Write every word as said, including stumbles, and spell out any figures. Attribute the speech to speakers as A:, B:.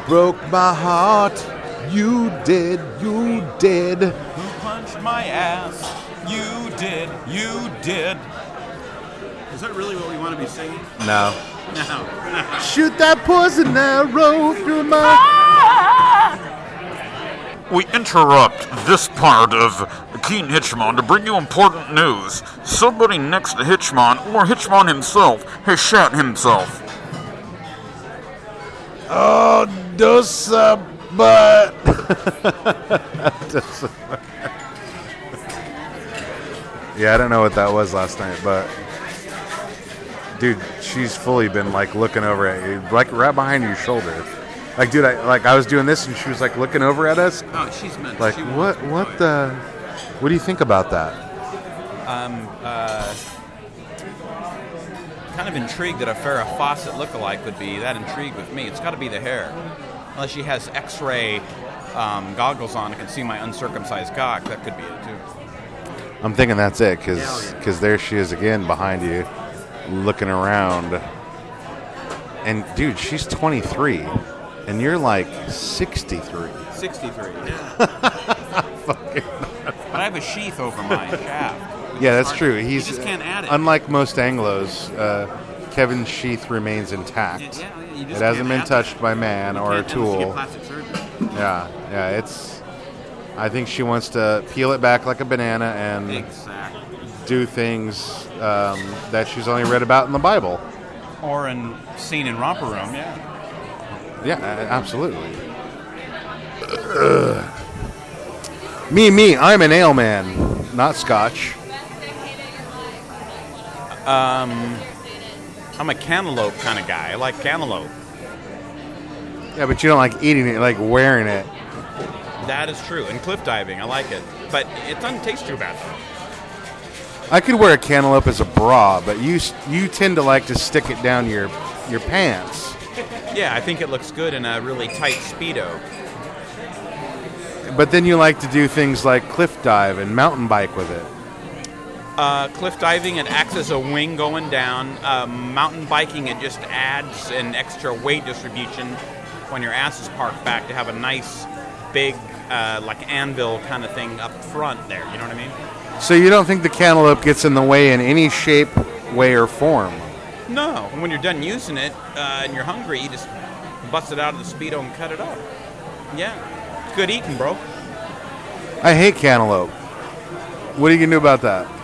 A: broke my heart. You did, you did.
B: Who punched my ass? You did, you did. Is that really what we want to be singing?
A: No.
B: No.
A: Shoot that poison arrow through my...
C: We interrupt this part of Keen Hitchmon to bring you important news. Somebody next to Hitchmon, or Hitchmon himself, has shat himself.
A: Oh, dosa butt. Yeah, I don't know what that was last night, but... Dude, she's fully been, like, looking over at you, like, right behind your shoulder. Like, dude, I like I was doing this, and she was, like, looking over at us.
B: Oh, she's meant
A: Like,
B: she
A: what, what the... What do you think about that?
B: Um, uh... kind of intrigued that a Farrah Fawcett lookalike would be that intrigued with me. It's got to be the hair. Unless she has X-ray um, goggles on and can see my uncircumcised cock, that could be it, too.
A: I'm thinking that's it, because
B: Yeah,
A: because there she is again behind you, looking around. And, dude, she's twenty-three, and you're, like, sixty-three.
B: sixty-three, yeah. But I have a sheath over my shaft.
A: Yeah, that's true. He's,
B: you just can't add it.
A: Unlike most Anglos, uh, Kevin's sheath remains intact.
B: Yeah, yeah, you
A: it
B: just
A: hasn't
B: can't
A: been
B: add
A: touched
B: it.
A: by man
B: You
A: or a
B: can't unless you get
A: tool.
B: plastic surgery.
A: Yeah, yeah, it's... I think she wants to peel it back like a banana and
B: Exactly.
A: do things um, that she's only read about in the Bible.
B: Or in seen in Romper Room, yeah.
A: Yeah, a- absolutely. Ugh. Me, me, I'm an ale man, not Scotch.
B: Um, I'm a cantaloupe kind of guy. I like cantaloupe.
A: Yeah, but you don't like eating it, you like wearing it.
B: That is true. And cliff diving, I like it. But it doesn't taste too bad.
A: I could wear a cantaloupe as a bra, but you you tend to like to stick it down your your pants.
B: Yeah, I think it looks good in a really tight Speedo.
A: But then you like to do things like cliff dive and mountain bike with it.
B: Uh, cliff diving, it acts as a wing going down. Uh, mountain biking, it just adds an extra weight distribution when your ass is parked back to have a nice, big, uh, like anvil kind of thing up front there. You know what I mean?
A: So you don't think the cantaloupe gets in the way in any shape, way, or form?
B: No. And when you're done using it uh, and you're hungry, you just bust it out of the Speedo and cut it up. Yeah. It's good eating, bro.
A: I hate cantaloupe. What are you going to do about that?